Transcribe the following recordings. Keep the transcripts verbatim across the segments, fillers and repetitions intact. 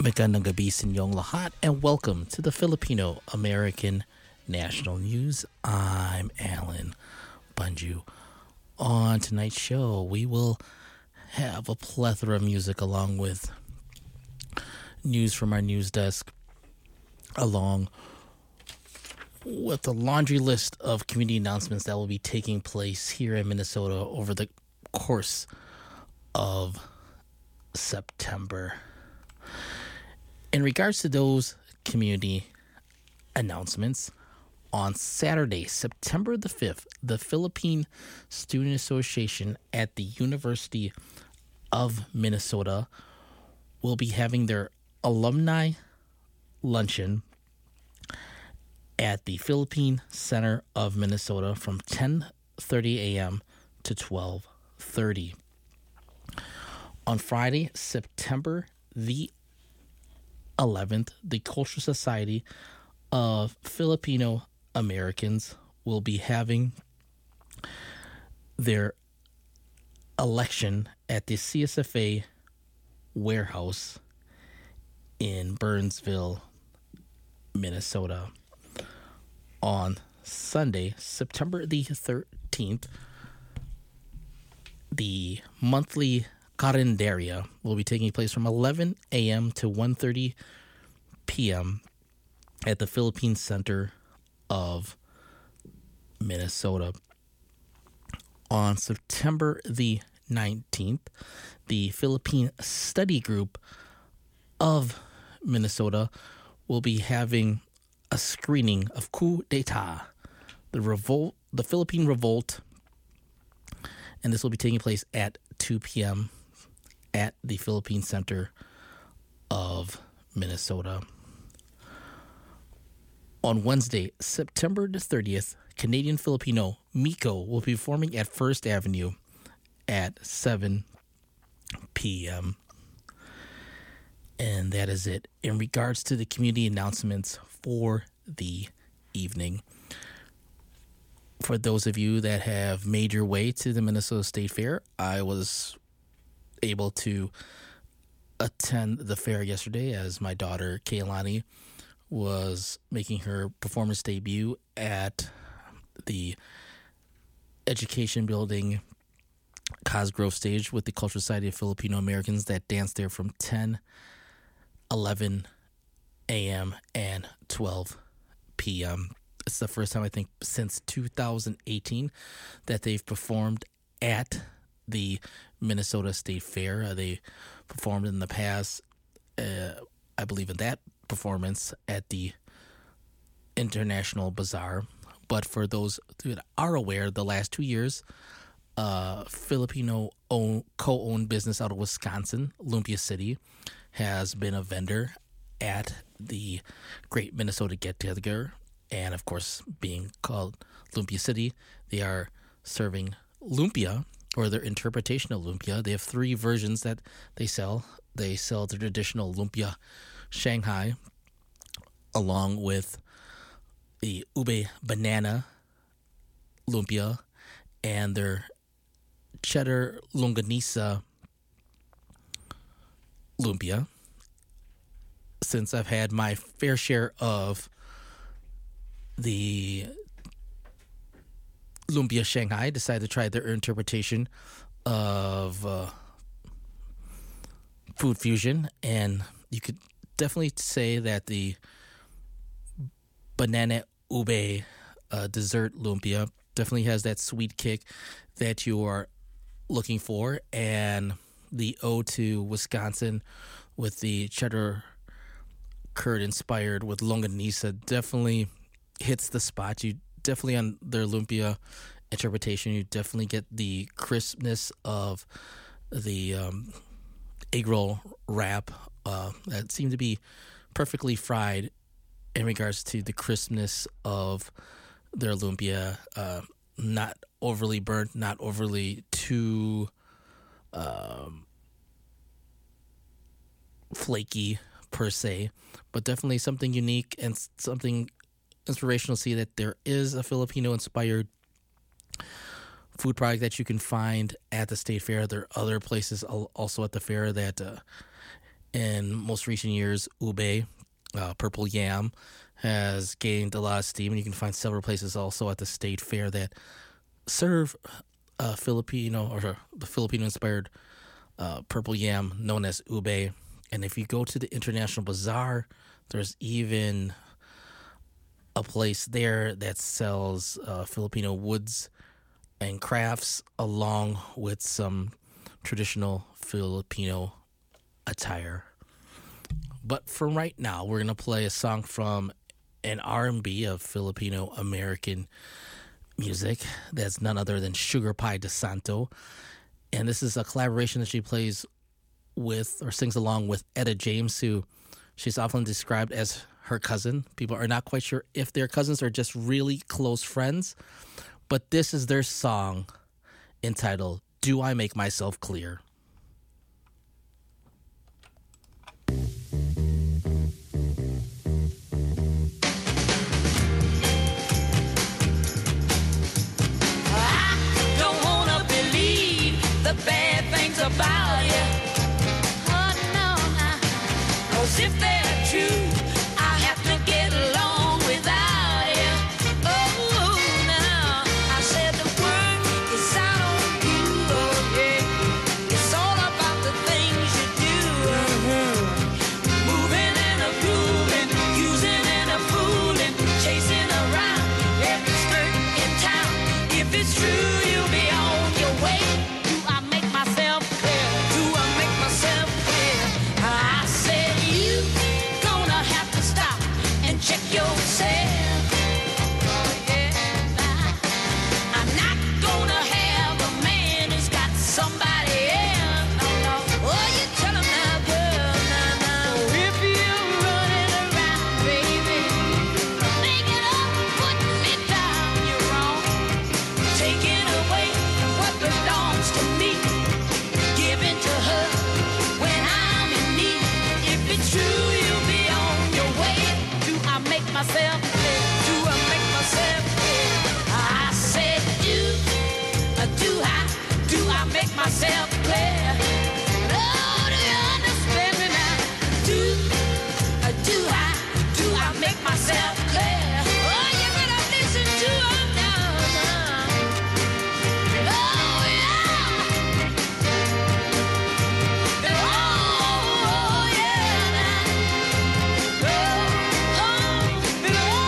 Magandang gabi sa inyong lahat and welcome to the Filipino American National News. I'm Alan Bunju. On tonight's show, we will have a plethora of music along with news from our news desk, along with a laundry list of community announcements that will be taking place here in Minnesota over the course of September. In regards to those community announcements, on Saturday, September the fifth, the Philippine Student Association at the University of Minnesota will be having their alumni luncheon at the Philippine Center of Minnesota from ten thirty a.m. to twelve thirty. On Friday, September the eleventh, the Cultural Society of Filipino Americans will be having their election at the C S F A warehouse in Burnsville, Minnesota. On Sunday, September the thirteenth, the monthly Carinderia will be taking place from eleven a.m. to one thirty p.m. at the Philippine Center of Minnesota. On September the nineteenth, the Philippine Study Group of Minnesota will be having a screening of Coup d'etat, the revolt, the Philippine Revolt, and this will be taking place at two p.m. at the Philippine Center of Minnesota. On Wednesday, September the thirtieth, Canadian Filipino Miko will be performing at First Avenue at seven p.m. And that is it in regards to the community announcements for the evening. For those of you that have made your way to the Minnesota State Fair, I was able to attend the fair yesterday as my daughter Kaylani was making her performance debut at the Education Building Cosgrove stage with the Cultural Society of Filipino Americans that danced there from ten, eleven a.m. and twelve p.m. It's the first time, I think, since two thousand eighteen that they've performed at the Minnesota State Fair. Uh, they performed in the past, uh, I believe in that performance at the International Bazaar. But for those that are aware, the last two years, uh, Filipino own, co-owned business out of Wisconsin, Lumpia City, has been a vendor at the Great Minnesota Get-Together. And of course, being called Lumpia City, they are serving lumpia, or their interpretation of lumpia. They have three versions that they sell. They sell the traditional lumpia Shanghai, along with the ube banana lumpia and their cheddar longanisa lumpia. Since I've had my fair share of the lumpia Shanghai, I decided to try their interpretation of uh, food fusion, and you could definitely say that the banana ube uh, dessert lumpia definitely has that sweet kick that you are looking for, and the ode to Wisconsin with the cheddar curd inspired with longanisa definitely hits the spot. You definitely, on their lumpia interpretation, you definitely get the crispness of the um, egg roll wrap uh, that seemed to be perfectly fried in regards to the crispness of their lumpia. Uh, not overly burnt, not overly too um, flaky per se, but definitely something unique and something inspirational to see that there is a Filipino-inspired food product that you can find at the State Fair. There are other places also at the fair that uh, In most recent years, ube, uh, purple yam, has gained a lot of steam, and you can find several places also at the state fair that serve uh, Filipino or the Filipino-inspired uh, purple yam known as ube. And if you go to the International Bazaar, there's even a place there that sells uh, Filipino woods and crafts along with some traditional Filipino attire. But for right now, we're going to play a song from an R and B of Filipino American music that's none other than Sugar Pie DeSanto. And this is a collaboration that she plays with or sings along with Etta James, who she's often described as her cousin. People are not quite sure if they're cousins or just really close friends. But this is their song entitled Do I Make Myself Clear? I don't wanna believe the bad things about you. Oh no, no. 'Cause if they're true, I have to get along without you. Oh no, I said the word is out on you. Oh yeah, it's all about the things you do. Moving and a grooving, using and a fooling, chasing around every skirt in town. If it's true, you'll be on your way. Do I make myself clear? Do I make myself clear? I said you gonna have to stop and check yourself. Oh yeah, I'm not gonna have a man who's got somebody else. No, no. Oh, you tell him now, girl, now, now. If you're running around, baby, making up, putting me down, you're wrong. Taking away what belongs to me, giving to her when I'm in need. If it's true, you'll be on your way. Do I make myself clear? Do I make myself clear? I said, do, uh, do I, do I make myself clear? Oh, do you understand me now? Do, uh, do I, do I make myself clear? Oh, you better listen to her now, now. Oh, yeah. Oh, yeah, now. Oh, oh,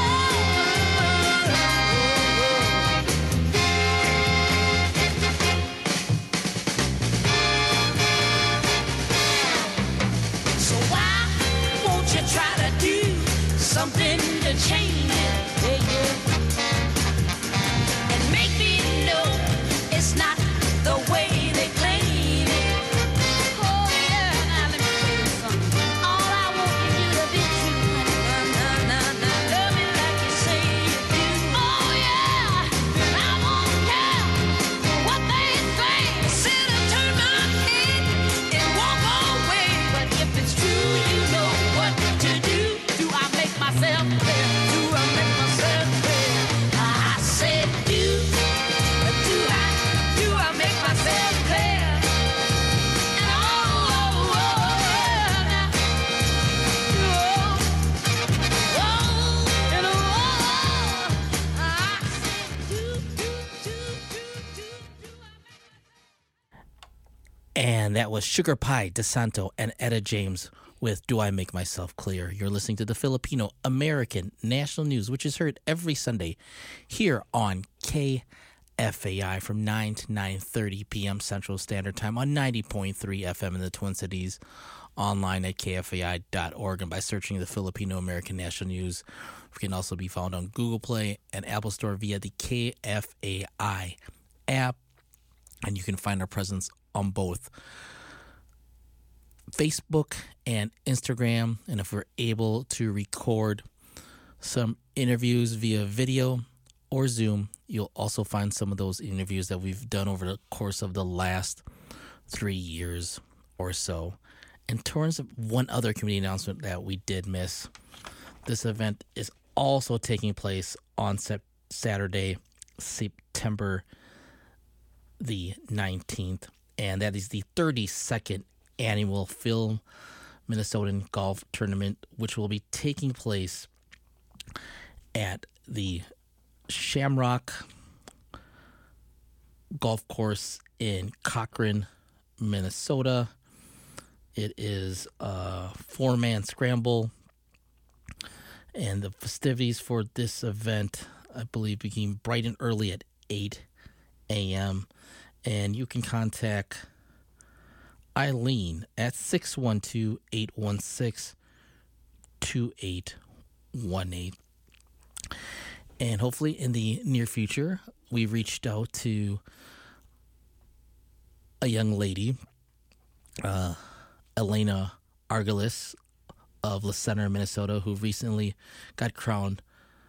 so why won't you try to do something to change it? Yeah, yeah. And make me know it's not the way they claim it. Oh yeah, now let me tell you something. All I want is you to be true. Nah, nah, nah, nah. Love me like you say you do. Oh yeah, and I won't care what they say. Sit and turn my head and walk away. But if it's true, you know what to do. Do I make myself clear? Do I make myself clear? I said do. Do I, do I make myself clear? And oh, oh, oh, now. Oh, oh, and oh, I said do, do, do, do, do, do I make And that was Sugar Pie DeSanto and Etta James with Do I Make Myself Clear? You're listening to the Filipino American National News, which is heard every Sunday here on K F A I from nine to nine thirty p.m. Central Standard Time on ninety point three F M in the Twin Cities, online at K F A I dot org, and by searching the Filipino American National News. We can also be found on Google Play and Apple Store via the K F A I app, and you can find our presence on both Facebook and Instagram. And if we're able to record some interviews via video or Zoom, you'll also find some of those interviews that we've done over the course of the last three years or so. In terms of one other community announcement that we did miss, this event is also taking place on sep- Saturday, September the nineteenth, and that is the thirty-second annual Film Minnesotan Golf Tournament, which will be taking place at the Shamrock Golf Course in Cochrane, Minnesota. It is a four-man scramble, and the festivities for this event, I believe, begin bright and early at eight a.m., and you can contact Eileen at six one two, eight one six, two eight one eight. And hopefully in the near future, we reached out to a young lady, uh, Elena Argalis of La Center, Minnesota, who recently got crowned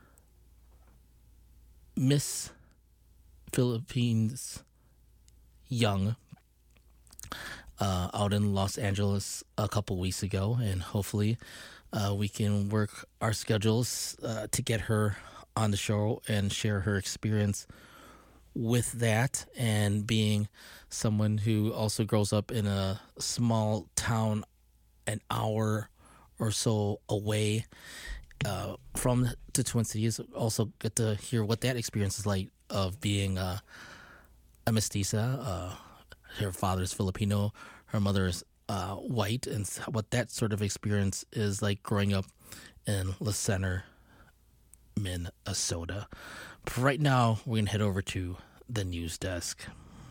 Miss Philippines Young uh, out in Los Angeles a couple weeks ago. And hopefully uh, we can work our schedules uh, to get her on the show and share her experience with that, and being someone who also grows up in a small town an hour or so away uh, from the Twin Cities. Also get to hear what that experience is like of being uh, a mestiza. Uh, her father's Filipino, her mother's uh, white, and what that sort of experience is like growing up in La Center, Minnesota. But right now, we're going to head over to the news desk.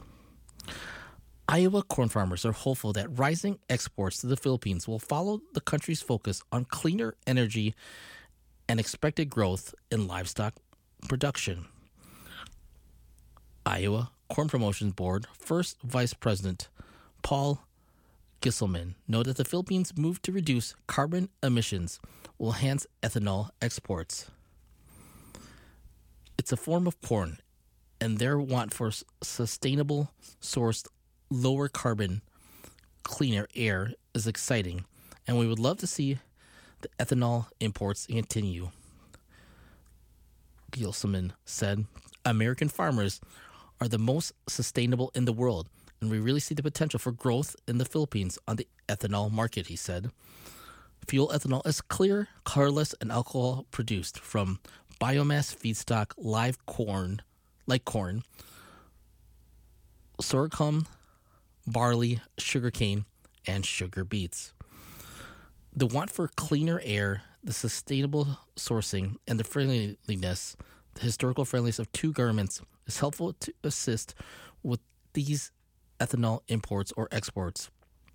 Iowa corn farmers are hopeful that rising exports to the Philippines will follow the country's focus on cleaner energy and expected growth in livestock production. Iowa Corn Promotions Board First Vice President Paul Gisselman noted that the Philippines' move to reduce carbon emissions will enhance ethanol exports. It's a form of corn, and their want for sustainable, sourced, lower carbon, cleaner air is exciting, and we would love to see the ethanol imports continue, Gilselman said. American farmers are the most sustainable in the world, and we really see the potential for growth in the Philippines on the ethanol market, he said. Fuel ethanol is clear, colorless, and alcohol produced from biomass feedstock, live corn, like corn, sorghum, barley, sugarcane, and sugar beets. The want for cleaner air, the sustainable sourcing, and the friendliness, the historical friendliness of two governments is helpful to assist with these ethanol imports or exports,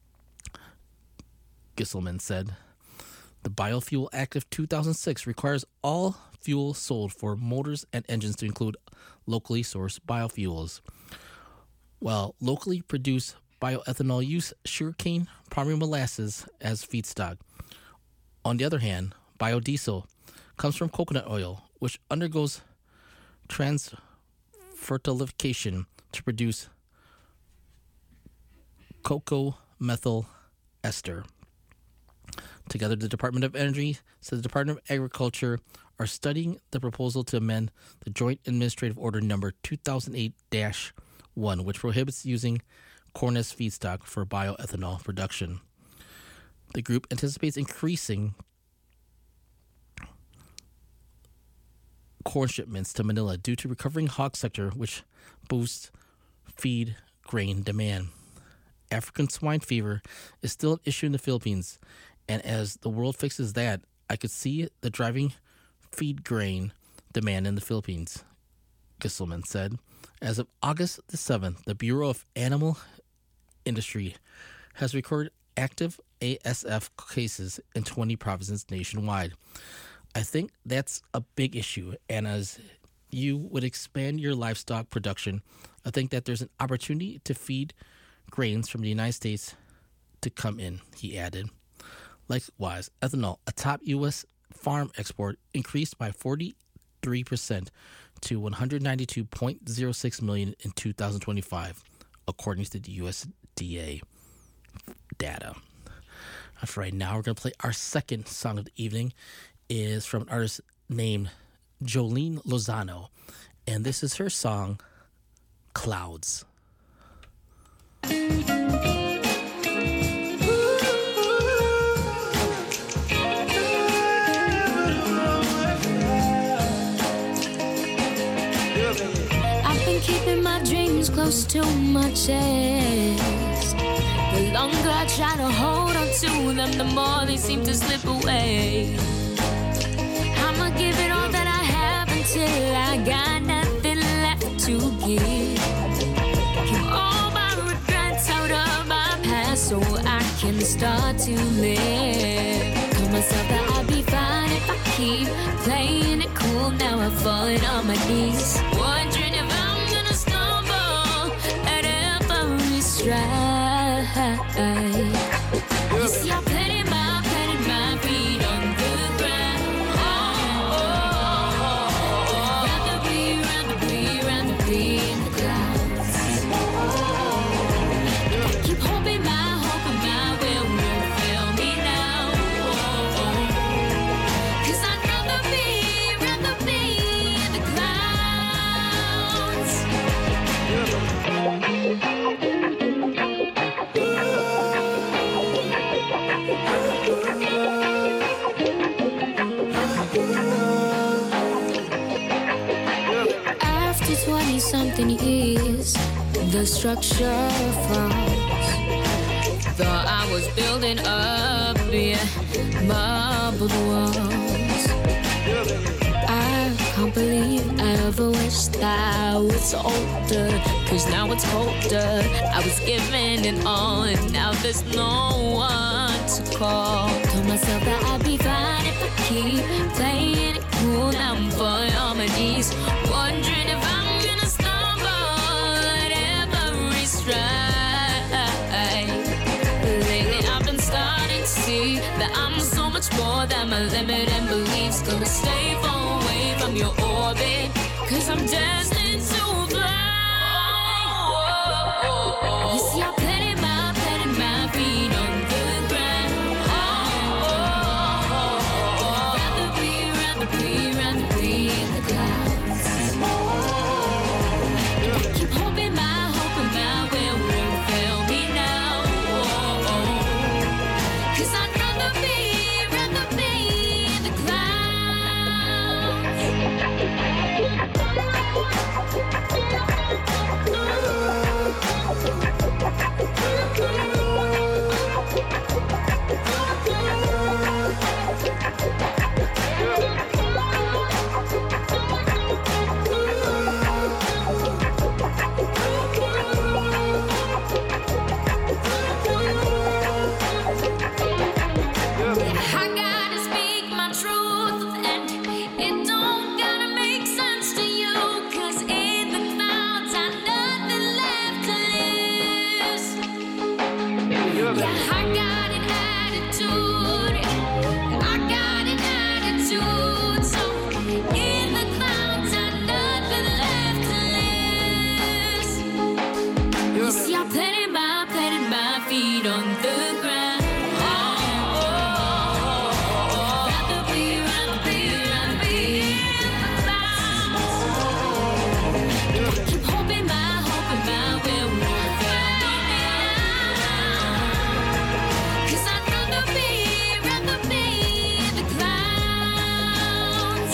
Gisselman said. The Biofuel Act of two thousand six requires all fuel sold for motors and engines to include locally sourced biofuels. While locally produced bioethanol use sugarcane primary molasses as feedstock. On the other hand, biodiesel comes from coconut oil, which undergoes transfertilification to produce cocoa methyl ester. Together, the Department of Energy said the Department of Agriculture are studying the proposal to amend the Joint Administrative Order number two thousand eight dash one, which prohibits using corn as feedstock for bioethanol production. The group anticipates increasing corn shipments to Manila due to recovering hog sector, which boosts feed grain demand. African swine fever is still an issue in the Philippines, and as the world fixes that, I could see the driving feed grain demand in the Philippines, Gisselman said. As of August the seventh, the Bureau of Animal Industry has recorded active A S F cases in twenty provinces nationwide. I think that's a big issue, and as you would expand your livestock production, I think that there's an opportunity to feed grains from the United States to come in, he added. Likewise, ethanol, a top U S farm export, increased by forty-three percent to one hundred ninety-two point zero six million in two thousand twenty-five, according to the U S D A data. For right now, we're going to play our second song of the evening. Is from an artist named Jolene Lozano, and this is her song, Clouds. I've been keeping my dreams close to my chest. The longer I try to hold on to them, the more they seem to slip away. I'ma give it all that I have until I got nothing left to give. Keep all my regrets out of my past so I can start to live. Told myself that I'd be fine if I keep playing it cool. Now I've fallen on my knees, wondering if I'm gonna stumble at every stride. You see, I planted my, planted my feet on the ground. Oh, oh, oh, oh. Rather be, rather be, rather be in the clouds. I keep hoping my, hoping my will will fail me now. Oh, oh. 'Cause I'd rather be, rather be in the clouds. After twenty-something years, the structure falls. Thought I was building up, yeah, marble walls. I can't believe I ever wished I was older, 'cause now it's colder. I was giving it all and now there's no one to call. Told myself that I'd be fine if I keep playing it cool. Now I'm falling on my knees, wondering if I'm gonna stumble at every stride. Lately I've been starting to see that I'm so much more than my limit and beliefs. Gonna stay far away from your orbit, 'cause I'm destined to fly. You see, I planted my, planted my feet on the ground. Oh, oh, oh, oh. Rather be, rather be, rather be in the clouds. And I keep hoping my, hoping my will will fail me now. Oh, oh. 'Cause I'd rather be, rather be in the I gotta speak my truth, and it don't gotta make sense to you, 'cause in the clouds I've nothing left to lose. Yeah, I got an attitude, I got an attitude, so in the clouds I've nothing left to lose. You see, I planted my, planted my feet on the ground. Keep hoping my, hoping my will will fail me now. 'Cause I'd rather be, rather be in the clouds.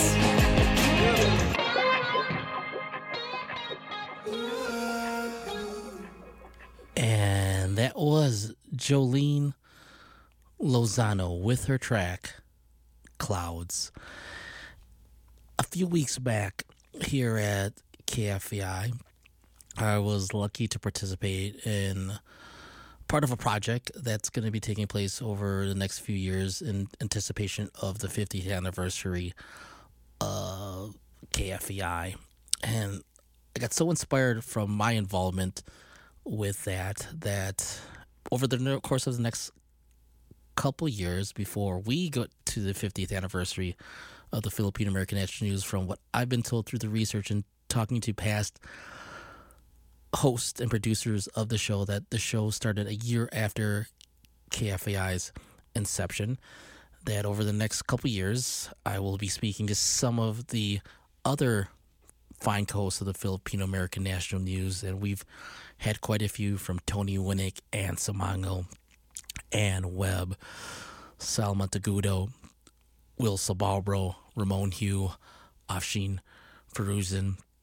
And that was Jolene Lozano with her track Clouds. A few weeks back here at K F A I, I was lucky to participate in part of a project that's going to be taking place over the next few years in anticipation of the fiftieth anniversary of K F A I. And I got so inspired from my involvement with that that over the course of the next couple years before we got to the fiftieth anniversary of the Filipino American National News, from what I've been told through the research and talking to past hosts and producers of the show, that the show started a year after K F A I's inception, that over the next couple years I will be speaking to some of the other fine co-hosts of the Filipino American National News, and we've had quite a few, from Tony Winnick, Ann Samango, Ann Webb, Salma Tagudo, Will Sababro, Ramon Hugh, Afshin Feruzin,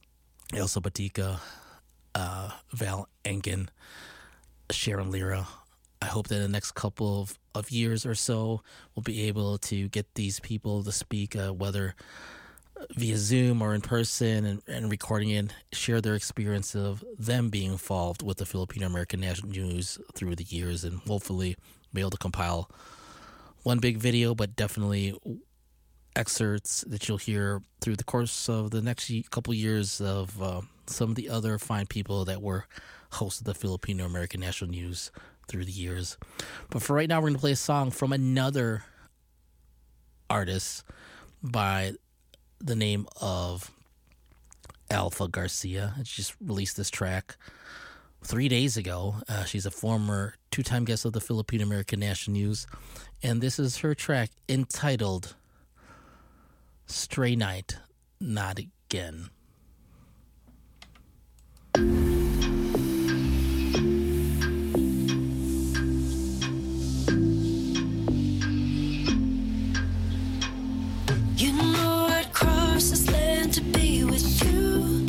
Elsa Batika, uh, Val Enkin, Sharon Lira. I hope that in the next couple of, of years or so, we'll be able to get these people to speak, uh, whether via Zoom or in person, and, and recording it, share their experience of them being involved with the Filipino American National News through the years, and hopefully be able to compile one big video, but definitely excerpts that you'll hear through the course of the next couple years of uh, some of the other fine people that were hosts of the Filipino American National News through the years. But for right now, we're going to play a song from another artist by the name of Alpha Garcia. She just released this track three days ago. Uh, she's a former two-time guest of the Filipino American National News, and this is her track entitled Stray Night, Not Again. You know I'd cross this land to be with you.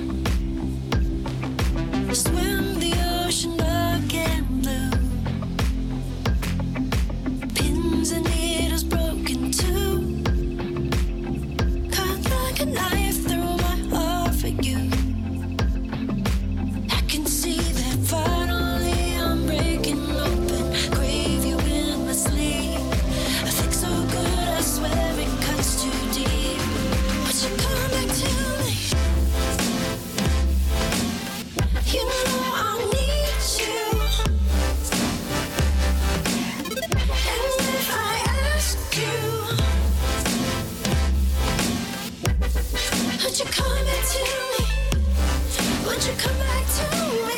Swim the ocean dark and blue. Pins and needles broken too. Cut like a knife through my heart for you. I can see that finally I'm breaking open. Crave you in my sleep. I think so good, I swear it cuts too deep. But you come back to me. You know I need you. And if I ask you, would you come back to me? Would you come back to me?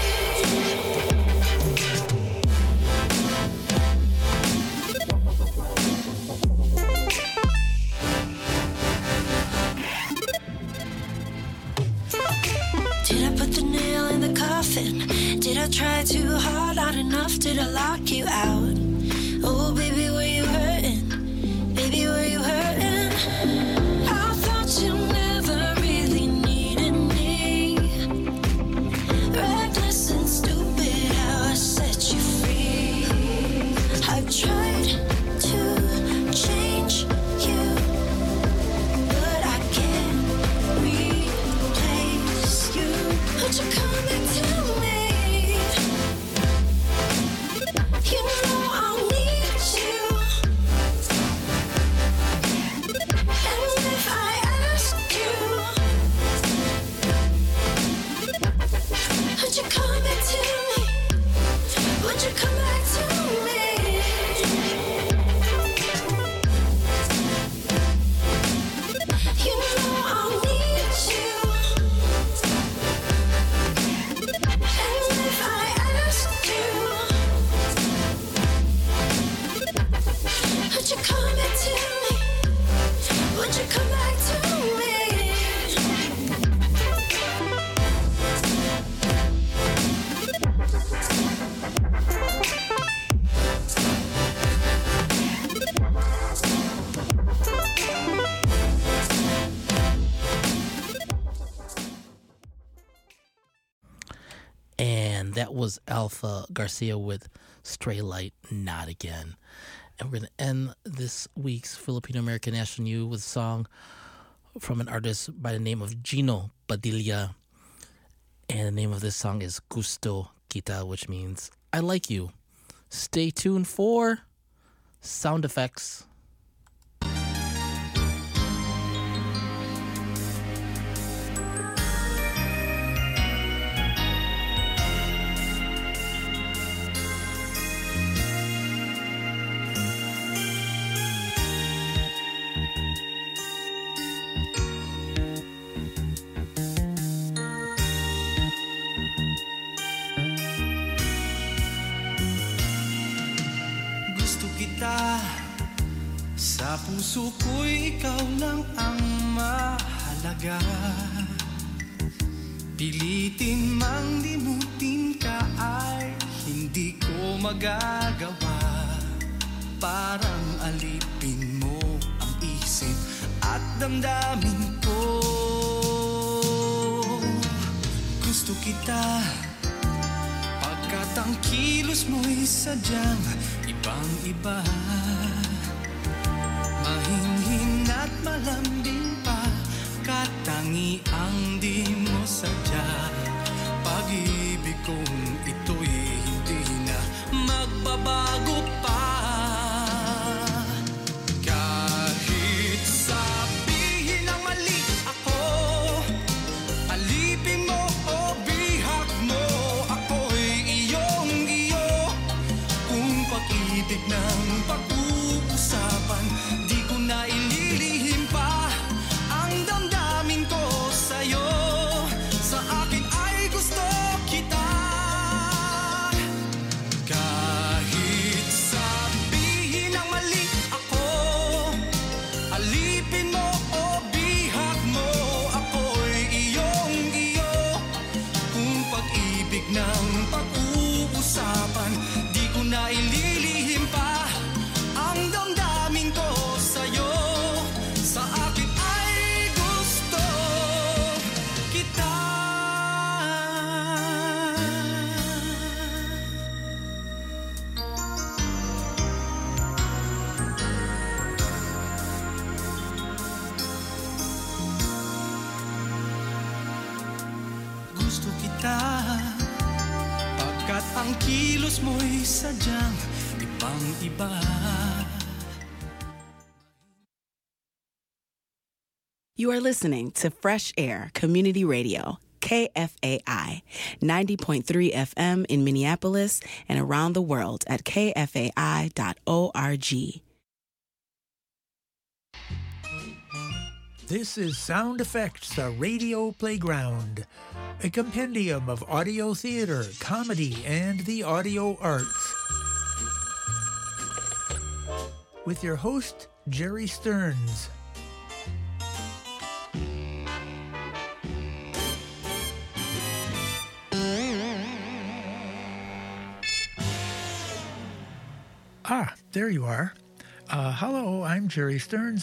Did I put the nail in the coffin? Did I try too hard, not enough? Did I lock you out? Oh, baby, were you hurting? Baby, were you hurting? I thought you never really needed me. Reckless and stupid, how I set you free. I've tried to change you, but I can't replace you. Would you come back to me? You know I need you. And if I ask you, would you come back to me? Would you come back to me? You know I need you. And if I ask you, would you come back to me? Would you come back to me? And that was Alpha Garcia with Stray Light, Not Again. And we're going to end this week's Filipino American National News with a song from an artist by the name of Gino Padilla. And the name of this song is Gusto Kita, which means I like you. Stay tuned for sound effects. Gusto kita, sa puso ko'y ikaw lang ang mahalaga. Pilitin mang limutin ka ay hindi ko magagawa. Parang alipin mo ang isip at damdamin ko. Gusto kita pagkat ang kilos mo'y sadyang ibang-iba. Mahinhin at malambing pa, katangiang di mo sadya. Pag-ibig kong ito'y hindi na magbabago pa. Kahit sabihin ang mali ako, alipin mo o bihag mo, ako'y iyong-iyo. Kung pag-ibig ng pag-uusapan, di ko na ililihim pa ang damdamin ko sa'yo. Sa akin ay gusto kita. Kahit sabihin ang mali ako, alipin mo o bihag mo, ako'y iyong-iyo. Kung pag-ibig ng pag-uusapan, di ko na ililihim pa ang damdamin ko sa'yo. Sa akin ay gusto kita. Gusto kita pagkat ang kilos mo'y sadyang ibang-iba. You are listening to Fresh Air Community Radio, K F A I, ninety point three F M in Minneapolis and around the world at k f a i dot org. This is Sound Effects, a radio playground, a compendium of audio theater, comedy, and the audio arts. With your host, Jerry Stearns. Ah, there you are. Uh, hello, I'm Jerry Stearns.